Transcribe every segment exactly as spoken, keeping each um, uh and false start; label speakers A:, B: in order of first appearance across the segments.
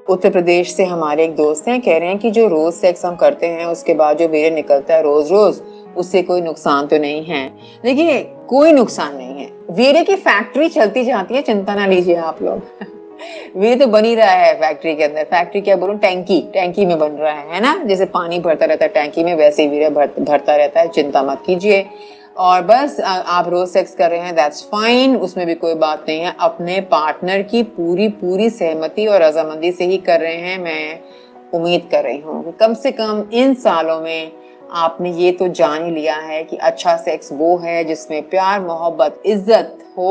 A: उत्तर प्रदेश से हमारे एक दोस्त हैं, कह रहे हैं कि जो रोज सेक्स हम करते हैं उसके बाद जो वीर्य निकलता है रोज रोज, उससे कोई नुकसान तो नहीं है। देखिए, कोई नुकसान नहीं है, वीर्य की फैक्ट्री चलती जाती है, चिंता ना लीजिए आप लोग। वीर्य तो बन ही रहा है फैक्ट्री के अंदर। फैक्ट्री क्या बोलूं, टैंकी टैंकी में बन रहा है है ना, जैसे पानी भरता रहता है टैंकी में, वैसे ही वीर्य भर, भरता रहता है, चिंता मत कीजिए। और बस आप रोज सेक्स कर रहे हैं, दैट्स फाइन, उसमें भी कोई बात नहीं है। अपने पार्टनर की पूरी पूरी सहमति और रजामंदी से ही कर रहे हैं। मैं उम्मीद कर रही हूँ कि कम से कम इन सालों में आपने ये तो जान ही लिया है कि अच्छा सेक्स वो है जिसमें प्यार, मोहब्बत, इज्जत हो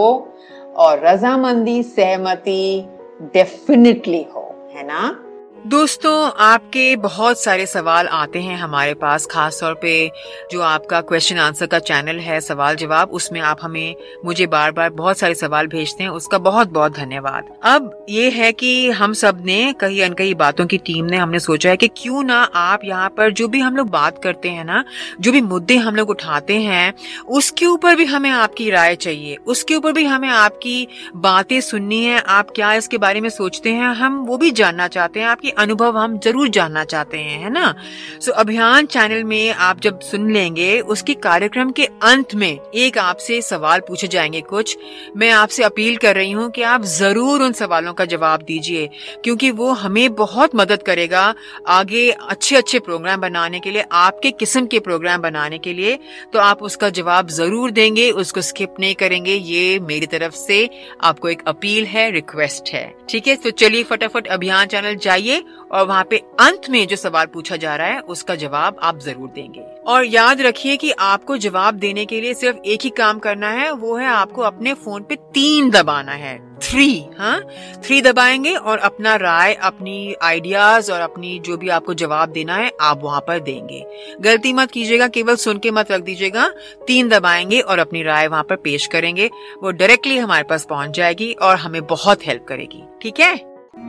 A: और रजामंदी, सहमति डेफिनेटली हो, है ना।
B: दोस्तों, आपके बहुत सारे सवाल आते हैं हमारे पास, खास तौर पे जो आपका क्वेश्चन आंसर का चैनल है सवाल जवाब, उसमें आप हमें मुझे बार बार बहुत सारे सवाल भेजते हैं, उसका बहुत बहुत धन्यवाद। अब ये है कि हम सब ने कई अनकई बातों की टीम ने हमने सोचा है कि क्यों ना आप यहाँ पर जो भी हम लोग बात करते हैं ना, जो भी मुद्दे हम लोग उठाते हैं, उसके ऊपर भी हमें आपकी राय चाहिए, उसके ऊपर भी हमें आपकी बातें सुननी है। आप क्या इसके बारे में सोचते हैं, हम वो भी जानना चाहते हैं, आपकी अनुभव हम जरूर जानना चाहते हैं, है ना। सो so, अभियान चैनल में आप जब सुन लेंगे, उसके कार्यक्रम के अंत में एक आपसे सवाल पूछे जाएंगे कुछ। मैं आपसे अपील कर रही हूँ कि आप जरूर उन सवालों का जवाब दीजिए, क्योंकि वो हमें बहुत मदद करेगा आगे अच्छे अच्छे प्रोग्राम बनाने के लिए, आपके किस्म के प्रोग्राम बनाने के लिए। तो आप उसका जवाब जरूर देंगे, उसको स्किप नहीं करेंगे। ये मेरी तरफ से आपको एक अपील है, रिक्वेस्ट है, ठीक है। तो चलिए फटाफट अभियान चैनल जाइए और वहाँ पे अंत में जो सवाल पूछा जा रहा है उसका जवाब आप जरूर देंगे। और याद रखिए कि आपको जवाब देने के लिए सिर्फ एक ही काम करना है, वो है आपको अपने फोन पे तीन दबाना है, थ्री, हाँ थ्री दबाएंगे और अपना राय, अपनी आइडियाज और अपनी जो भी आपको जवाब देना है आप वहाँ पर देंगे। गलती मत कीजिएगा, केवल सुन के मत रख दीजिएगा। तीन दबाएंगे और अपनी राय वहाँ पर पेश करेंगे, वो डायरेक्टली हमारे पास पहुँच जाएगी और हमें बहुत हेल्प करेगी, ठीक है।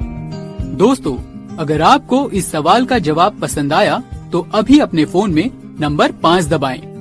C: दोस्तों, अगर आपको इस सवाल का जवाब पसंद आया तो अभी अपने फोन में नंबर पाँच दबाएं